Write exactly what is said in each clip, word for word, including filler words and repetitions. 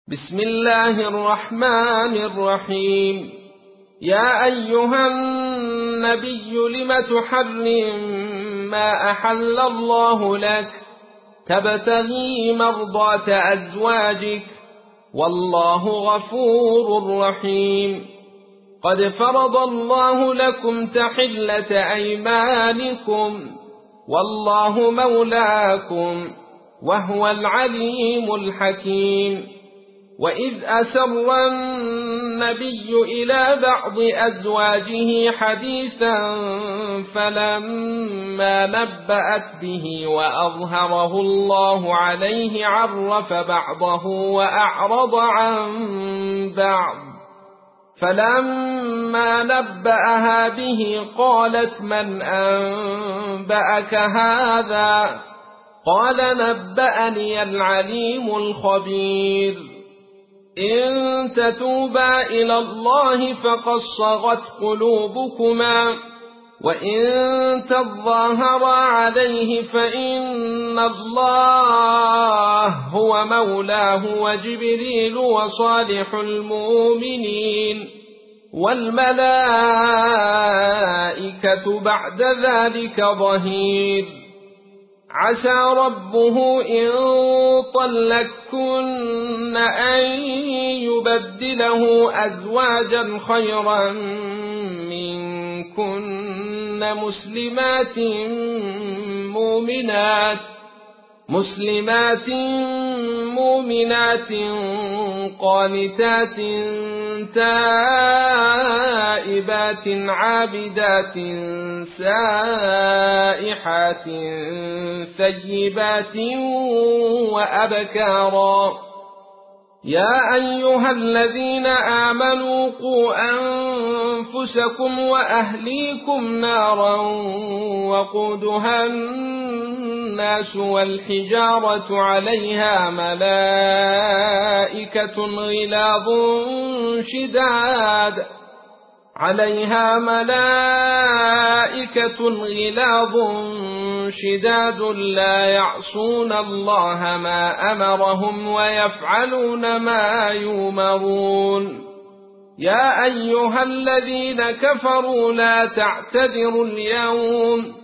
بسم الله الرحمن الرحيم. يا أيها النبي لم تحرم ما أحل الله لك تبتغي مرضات أزواجك والله غفور رحيم. قد فرض الله لكم تحلة أيمانكم والله مولاكم وهو العليم الحكيم. وإذ أسر النبي إلى بعض أزواجه حديثا فلما نبأت به وأظهره الله عليه عرف بعضه وأعرض عن بعض، فلما نبأها به قالت من أنبأك هذا؟ قال نبأني العليم الخبير. إن تتوبا إلى الله فقد صغت قلوبكما وإن تظاهرا عليه فإن الله هو مولاه وجبريل وصالح المؤمنين والملائكة بعد ذلك ظهير. عسى ربه إن طلقكن أن يبدله أزواجا خيرا منكن مسلمات مؤمنات مسلمات مؤمنات قانتات تائبات عابدات سائحات ثيبات وأبكارا. يا أيها الذين آمنوا قوا أنفسكم وأهليكم نارا وقودها الناس والحجارة عليها ملائكة غلاظ شداد عليها ملائكة غلاظ شداد لا يعصون الله ما أمرهم ويفعلون ما يؤمرون. يا أيها الذين كفروا لا تعتذروا اليوم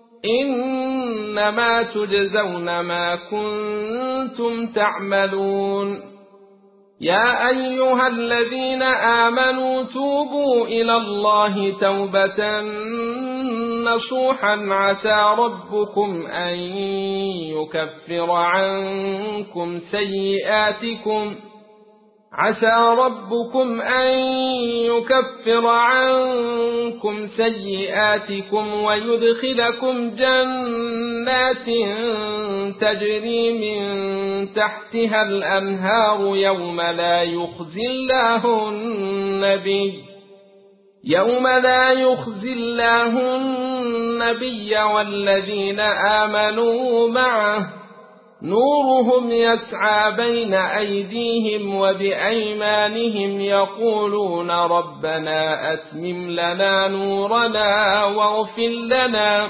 إنما تجزون ما كنتم تعملون. يا أيها الذين آمنوا توبوا إلى الله توبة نصوحا عسى ربكم أن يكفر عنكم سيئاتكم عسى ربكم أن يكفر عنكم سيئاتكم ويدخلكم جنات تجري من تحتها الأنهار يوم لا يخزي الله النبي يوم لا يخزي الله النبي والذين آمنوا معه نورهم يسعى بين أيديهم وبأيمانهم يقولون ربنا أتمم لنا نورنا واغفر لنا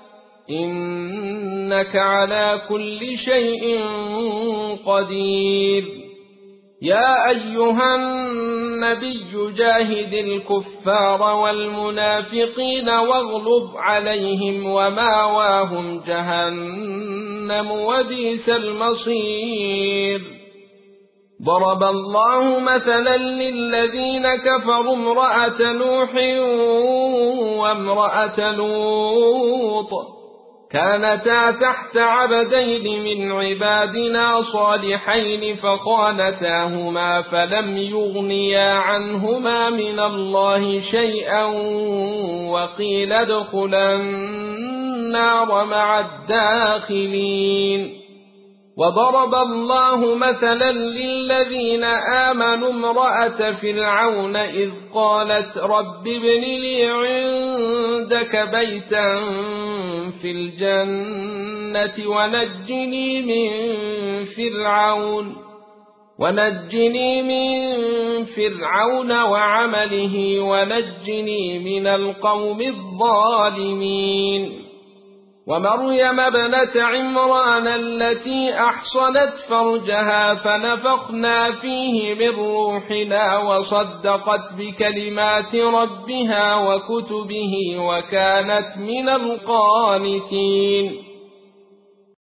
إنك على كل شيء قدير. يا أيها النبي جاهد الكفار والمنافقين واغلظ عليهم وماواهم جهنم وبئس المصير. ضرب الله مثلا للذين كفروا امرأة نوح وامرأة لوط كانتا تحت عبدين من عبادنا صالحين فخانتاهما فلم يغنيا عنهما من الله شيئا وقيل ادخلا النار مع الداخلين. وضرب الله مثلا للذين آمنوا امرأة فرعون إذ قالت رب ابن لي عندك بيتا في الجنة ونجني من فرعون ونجني من فرعون وعمله ونجني من القوم الظالمين. ومريم ابنة عمران التي أحصنت فرجها فنفخنا فيه من روحنا وصدقت بكلمات ربها وكتبه وكانت من القانتين